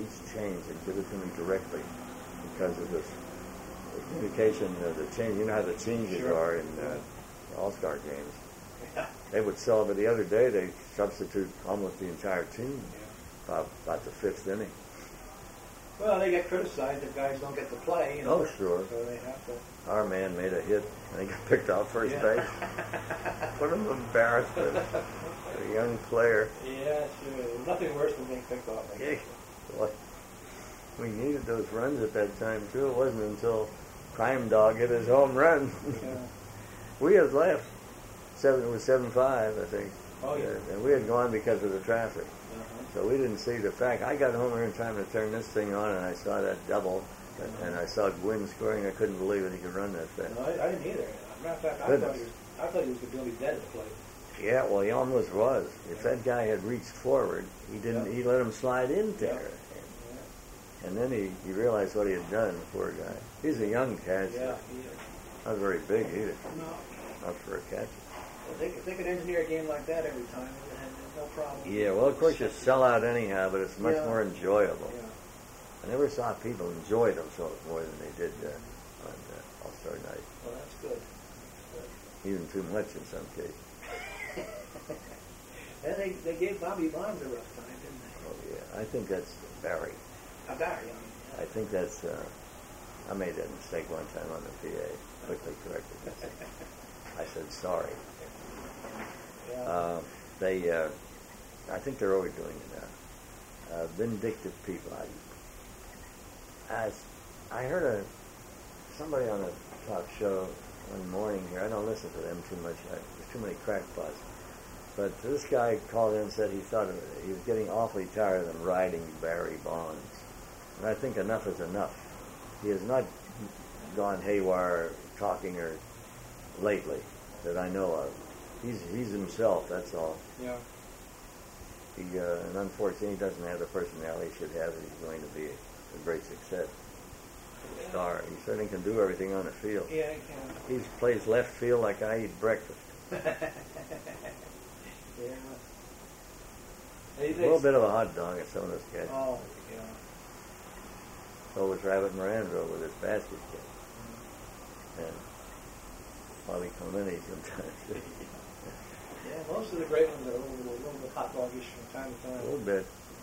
things change and give it to me directly because of this communication, the change. You know how the changes are in All-Star games. Yeah. They would sell it, but the other day they substitute almost the entire team about the fifth inning. Well, they get criticized if guys don't get to play. You know, Oh, sure. So they have to. Our man made a hit and he got picked off first base. What an embarrassment. A young player. Yeah, sure. Nothing worse than being picked off. Yeah. Well, we needed those runs at that time, too. It wasn't until Crime Dog hit his home run. Yeah. We had left. It was 7-5, I think. Oh, yeah. And we had gone because of the traffic. Uh-huh. So we didn't see the fact. I got home in time to turn this thing on, and I saw that double, and I saw Gwynn scoring. I couldn't believe it. He could run that fast. No, I didn't either. Matter of fact, I thought he was going to be dead at the plate. Yeah, well, he almost was. If that guy had reached forward, he didn't. Yeah. He let him slide in there. Yeah. And then he realized what he had done, the poor guy. He's a young catcher. Yeah, he is. Not very big either. No. Not for a catcher. Well, if they could engineer a game like that every time, then no problem. Yeah, well, of course, you sell out anyhow, but it's much more enjoyable. Yeah. I never saw people enjoy themselves more than they did on All-Star Night. Well, that's good. Even too much in some cases. And they gave Bobby Bonds a rough time, didn't they? Oh, yeah. I think that's Barry. Barry, I think that's... I made that mistake one time on the PA. Quickly corrected it. I said sorry. Yeah. I think they're overdoing it now. Vindictive people. I heard somebody on a talk show one morning here. I don't listen to them too much. There's too many crackpots. But this guy called in and said he thought he was getting awfully tired of them riding Barry Bonds. And I think enough is enough. He has not gone haywire talking or lately that I know of. He's himself, that's all. Yeah. And unfortunately, he doesn't have the personality he should have if he's going to be a great success. A star. He certainly can do everything on the field. Yeah, he He plays left field like I eat breakfast. can. Yeah. A little bit of a hot dog at some of those guys. Oh, yeah. So was Rabbit Moranville with his basket kick. And Bobby Clemente sometimes. Yeah, most of the great ones are a little bit hot doggish from time to time. A little bit.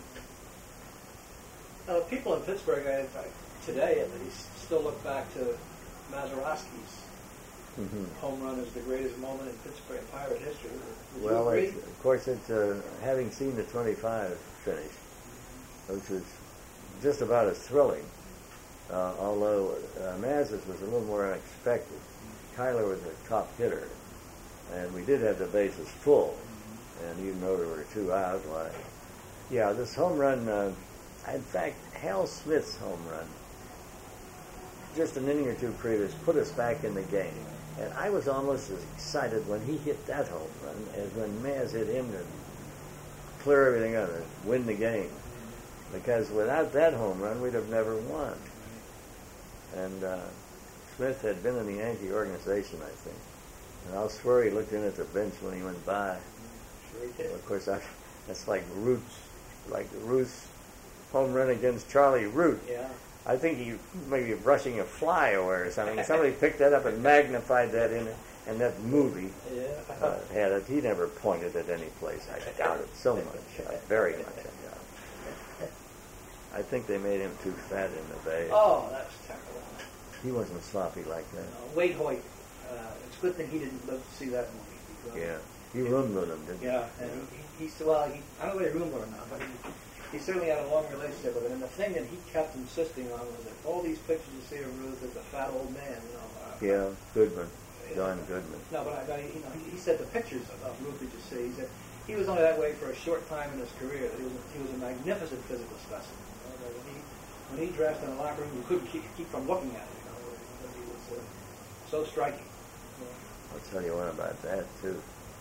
People in Pittsburgh, today at least, still look back to Mazeroski's home run as the greatest moment in Pittsburgh Pirate history. Would you agree? Of course, having seen the 25 finish, which was just about as thrilling, although Maz's was a little more unexpected. Kyler was a top hitter, and we did have the bases full, and even though there were 2 out, this home run, in fact, Hal Smith's home run, just an inning or two previous, put us back in the game. And I was almost as excited when he hit that home run as when Maz hit him to clear everything up and win the game. Because without that home run, we'd have never won. And Smith had been in the Yankee organization, I think. And I'll swear he looked in at the bench when he went by. Sure he did. Well, of course, that's like Ruth's home run against Charlie Root. Yeah. I think he maybe brushing a fly away or something. Somebody picked that up and magnified that in that movie. Yeah. Had it. He never pointed at any place. I doubt it so much. Very much. I doubt it. I think they made him too fat in the Bay. Oh, that's terrible. He wasn't sloppy like that. Wade Hoyt. It's a good thing he didn't live to see that movie. Yeah. He roomed with him, didn't he? Yeah, and he still, I don't know whether he roomed with him or not, but he certainly had a long relationship with him. And the thing that he kept insisting on was that all these pictures you see of Ruth as a fat old man, Yeah, Goodman. John Goodman. No, but he said the pictures of Ruth that you see, he said he was only that way for a short time in his career. That he was a magnificent physical specimen. When he dressed in a locker room, you couldn't keep from looking at it. He was so striking. I'll tell you one about that, too.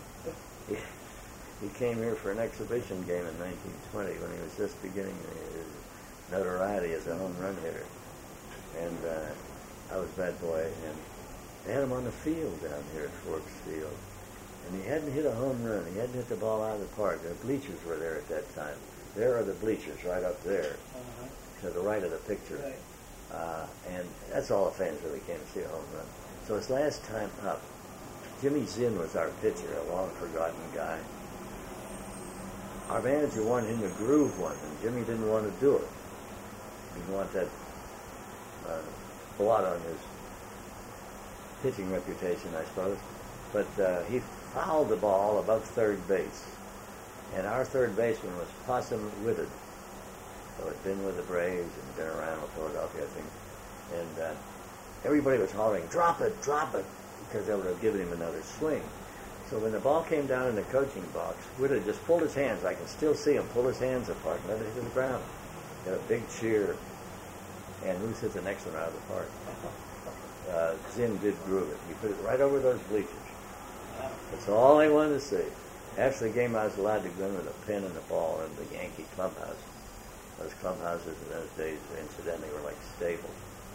He came here for an exhibition game in 1920 when he was just beginning his notoriety as a home run hitter. And I was bad boy, and they had him on the field down here at Forbes Field. And he hadn't hit a home run. He hadn't hit the ball out of the park. The bleachers were there at that time. There are the bleachers right up there. right of the picture. Right. And that's all the fans really came to see a home run. So his last time up, Jimmy Zinn was our pitcher, a long-forgotten guy. Our manager wanted him to groove one, and Jimmy didn't want to do it. He didn't want that blot on his pitching reputation, I suppose. But he fouled the ball above third base. And our third baseman was Possum Whitted. So he'd been with the Braves and been around with Philadelphia, I think. And everybody was hollering, drop it, because they would have given him another swing. So when the ball came down in the coaching box, Whitted just pulled his hands. I can still see him pull his hands apart and let it hit the ground. Got a big cheer. And Ruth hit the next one out of the park. Zinn did groove it. He put it right over those bleachers. That's all they wanted to see. After the game, I was allowed to go in with a pen and a ball in the Yankee clubhouse. Those clubhouses in those days, incidentally, were like stables.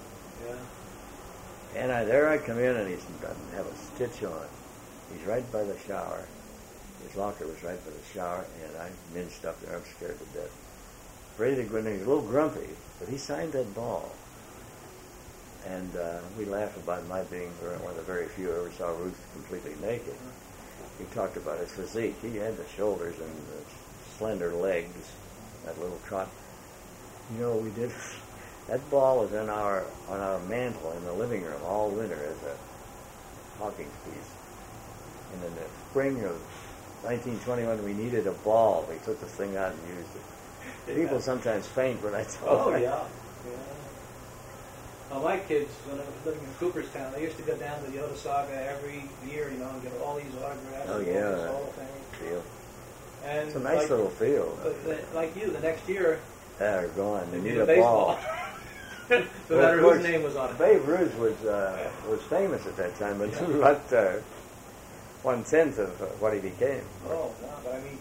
Yeah. And there I come in, and he doesn't have a stitch on. He's right by the shower. His locker was right by the shower, and I minced up there. I'm scared to death. Ready to go in there. He's a little grumpy, but he signed that ball. And we laughed about my being one of the very few who ever saw Ruth completely naked. He talked about his physique. He had the shoulders and the slender legs, that little trot. You know what we did? That ball was on our mantle in the living room all winter as a Hawkins piece. And in the spring of 1921, we needed a ball. We took the thing out and used it. People sometimes faint when I tell them. Oh, yeah. Well, my kids, when I was living in Cooperstown, they used to go down to the Otesaga every year, and get all these autographs. Oh, yeah. Field. And it's a nice little field. But like you, the next year, they're gone. They need a ball. No matter whose name was on it. Babe Ruth was famous at that time, but about 1/10 of what he became. Oh, no, but I mean,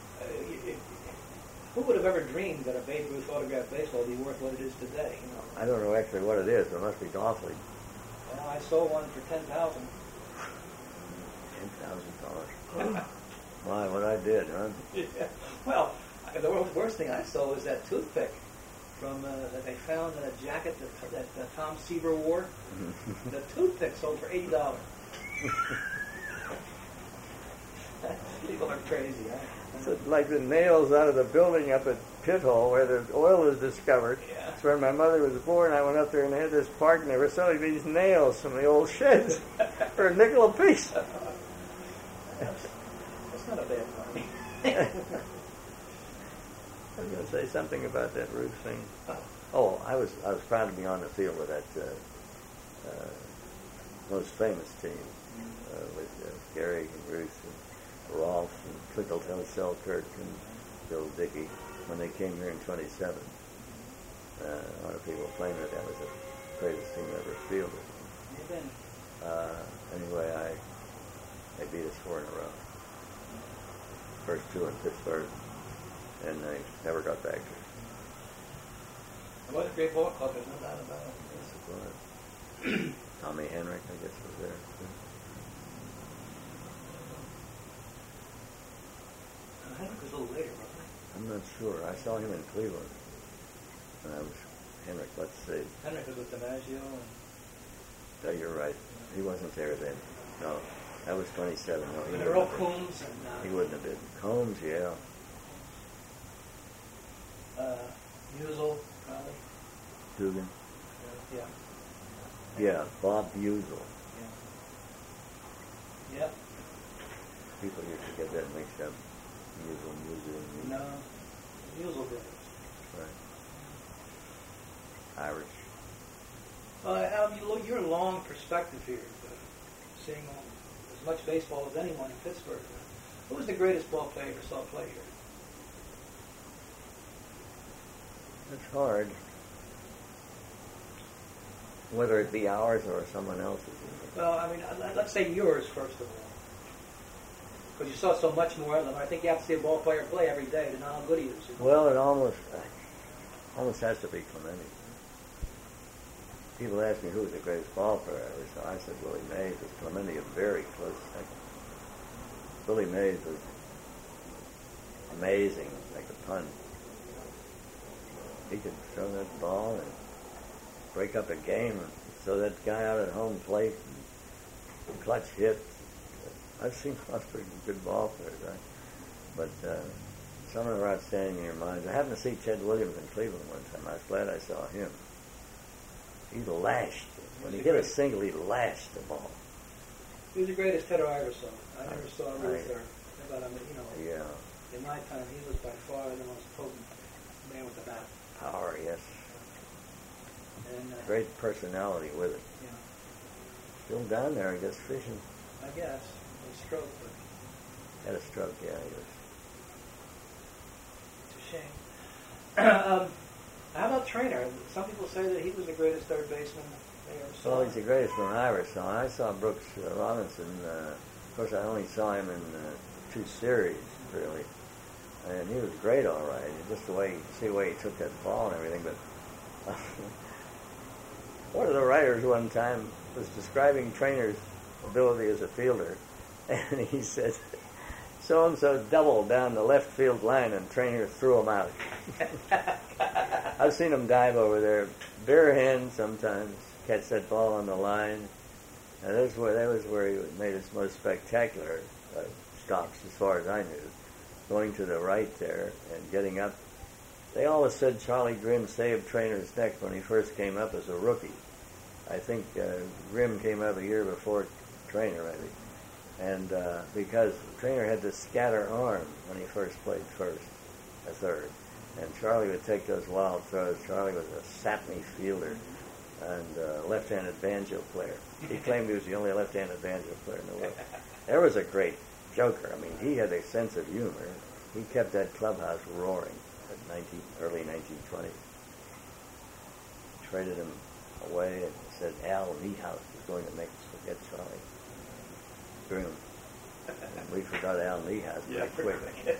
who would have ever dreamed that a Babe Ruth autographed baseball would be worth what it is today? I don't know actually what it is, but it must be awfully. Well, I sold one for $10,000. $10,000. Why? What I did, huh? Yeah. Well, the worst thing I sold was that toothpick from that they found in a jacket that Tom Seaver wore. The toothpick sold for $80. People are crazy, huh? So like the nails out of the building up at Pit Hole where the oil was discovered. Yeah. It's where my mother was born. I went up there and they had this park and they were selling these nails from the old sheds for a nickel a piece. That's not a bad money. I was going to say something about that Ruth thing. Oh, I was proud to be on the field with that most famous team with Gary and Ruth and Rolfe and Twinkleton Selkirk and Bill Dickey when they came here in 27. A lot of people claim that was the greatest team ever fielded. Anyway, they beat us 4 in a row. First 2 in Pittsburgh, and they never got back to us. It was a great ball club, there's no doubt about it. Yes, it was. Tommy Henrik, I guess, was there. Henrik was a little later, wasn't he? I'm not sure. I saw him in Cleveland. And I was Henrik, let's see. Henrik was with DiMaggio. Oh, you're right. He wasn't there then. No, that was 27. No, And Earl Coombs. He wouldn't have been. Combs, yeah. Musel, probably. Dugan. Yeah. Yeah, Bob Buzel. Yeah. Yep. People used to get that mixed up. Musel. No. Musel brothers. Right. Irish. Al, your long perspective here, seeing as much baseball as anyone in Pittsburgh. Who was the greatest ball player you ever saw play here? It's hard. Whether it be ours or someone else's. Well, I mean, let's say yours first of all. Because you saw so much more of them. I think you have to see a ball player play every day to know how good he is. Well, it almost has to be Clemente. People ask me who was the greatest ball player ever saw. I said Willie Mays. With Clemente a very close second. Willie Mays was amazing, like a pun. He could throw that ball and break up a game and throw that guy out at home plate and clutch hits. I've seen a lot of pretty good ball players, right? But some of them are outstanding in your minds. I happened to see Ted Williams in Cleveland one time. I was glad I saw him. He lashed. When he hit a single, he lashed the ball. He was the greatest hitter I ever saw. I never saw Luther. But yeah. In my time, he was by far the most potent man with the bat. Power, yes. And great personality with it. Yeah. Still down there, I guess, fishing. I guess. A stroke, but Had a stroke, yeah, he was. It's a shame. How about Trainer? Some people say that he was the greatest third baseman they ever saw. Well, he's the greatest one I ever saw. I saw Brooks Robinson. Of course, I only saw him in 2 series, really. And he was great, all right. Just the way he took that ball and everything. But one of the writers one time was describing Trainer's ability as a fielder, and he said, so-and-so doubled down the left field line, and Trainer threw him out. I've seen him dive over there, bare hand sometimes, catch that ball on the line. And that was where he made his most spectacular stops, as far as I knew, going to the right there and getting up. They always said Charlie Grimm saved Trainer's neck when he first came up as a rookie. I think Grimm came up a year before Trainer, maybe. And because Trainer had this scatter arm when he first played first, a third. And Charlie would take those wild throws. Charlie was a sapney fielder and left-handed banjo player. He claimed he was the only left-handed banjo player in the world. There was a great joker. I mean, he had a sense of humor. He kept that clubhouse roaring at early 1920s. Traded him away and said Al Niehaus was going to make us forget Charlie Grimm. And we forgot Al Niehaus pretty quick.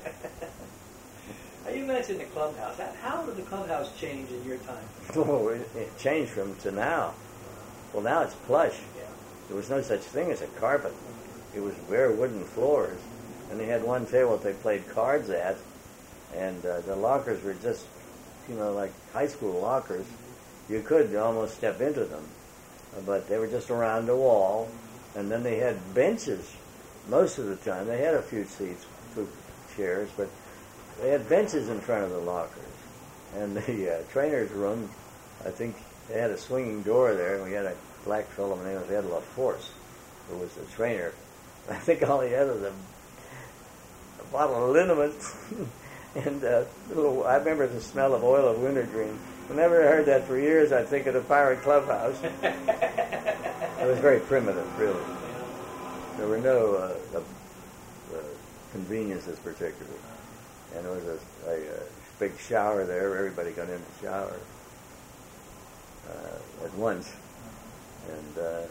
Now, you mentioned the clubhouse. How did the clubhouse change in your time? Oh, it changed from to now. Well, now it's plush. Yeah. There was no such thing as a carpet. It was bare wooden floors. And they had one table that they played cards at. And the lockers were just, like high school lockers. You could almost step into them. But they were just around the wall. And then they had benches most of the time. They had a few seats, 2 chairs, but they had benches in front of the lockers. And the trainer's room, I think they had a swinging door there, and we had a black fellow named Ed LaForce, who was the trainer. I think all he had was a bottle of liniment and I remember the smell of oil of wintergreen. Whenever I heard that for years, I'd think of the pirate clubhouse. It was very primitive, really. There were no conveniences particularly. And there was a big shower there. Everybody got in the shower at once. And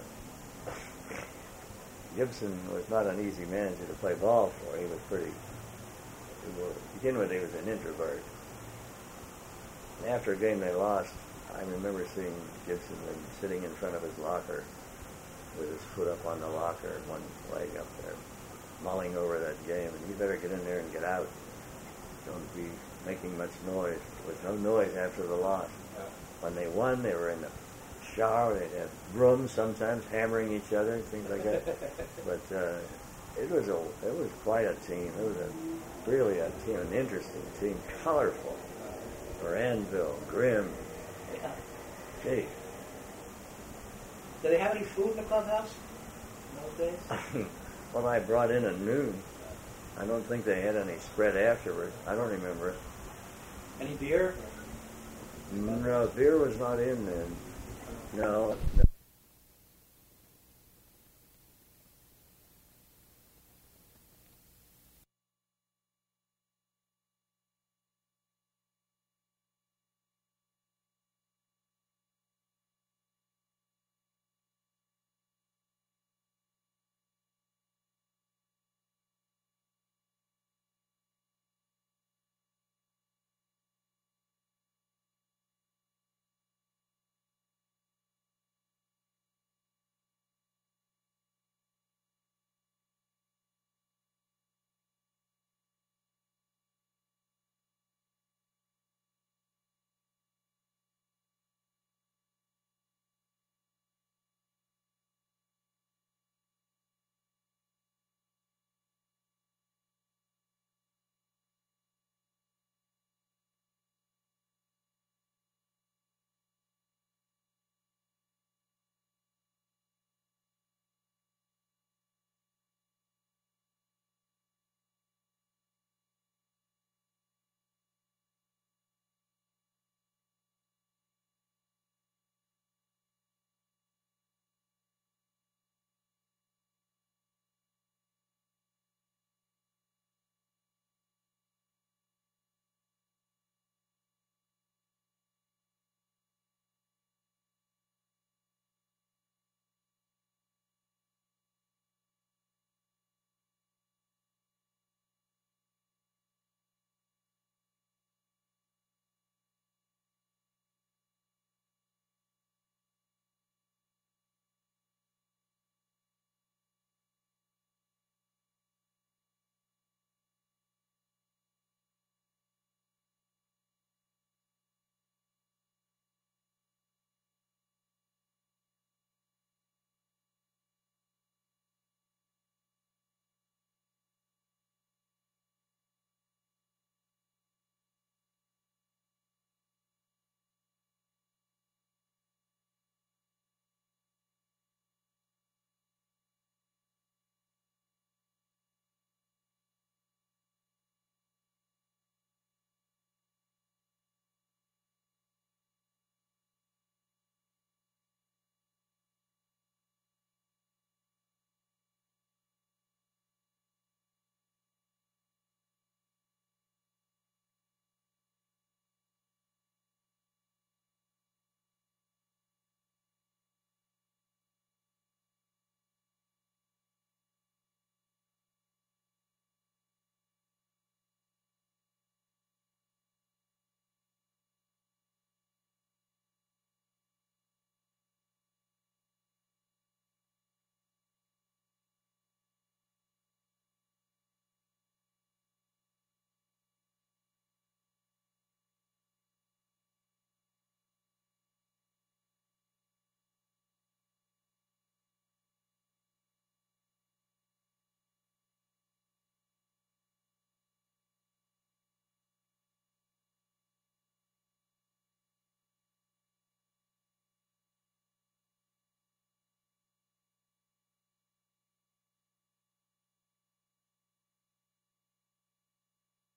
Gibson was not an easy manager to play ball for. He was to begin with, he was an introvert. And after a game they lost, I remember seeing Gibson sitting in front of his locker with his foot up on the locker and one leg up there, mulling over that game. And you better get in there and get out. Don't be making much noise. There was no noise after the loss. When they won, they were in the shower. They'd have brooms sometimes, hammering each other, things like that. But it was quite a team. It was really a team, an interesting team, colorful. Granville, Grimm. Yeah. Gee. Did they have any food in the clubhouse in those days? Well, I brought in at noon. I don't think they had any spread afterward. I don't remember. Any beer? No, beer was not in then. No.